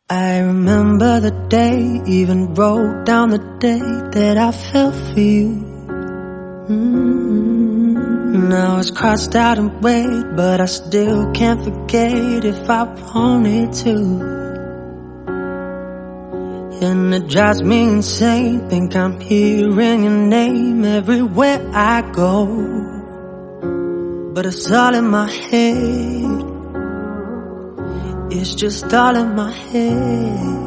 I remember the day, even wrote down the day that I fell for you. Now it's crossed out and weighed, but I still can't forget if I wanted to. And it drives me insane, think I'm hearing your name everywhere I go. But it's all in my head, it's just all in my head.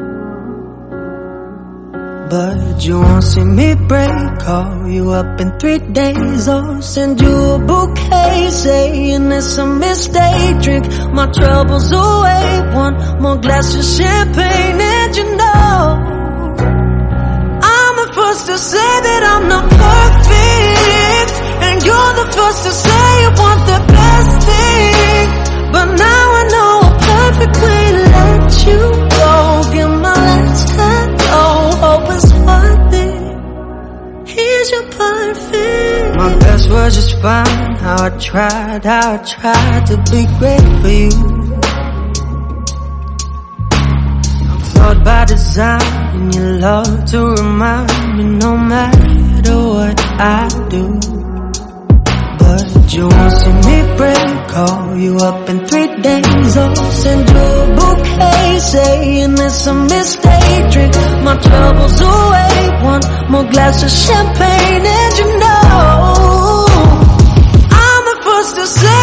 But you won't see me break, call you up in 3 days, or send you a bouquet saying it's a mistake. Drink my troubles away, one more glass of champagne, and you know I'm the first to say that I'm not perfect, and you're the first to say you want the best thing. But now I know a perfect way to let you go. Give my last hello, hope it's worth it. Here's your perfect. My best was just fine, how I tried to be great for you. I'm flawed by design, and you love to remind me no matter what I do. But you won't see me break, call you up in 3 days, or send you a bouquet saying it's a mistake. Drink my troubles away, one more glass of champagne, and you know I'm the first to say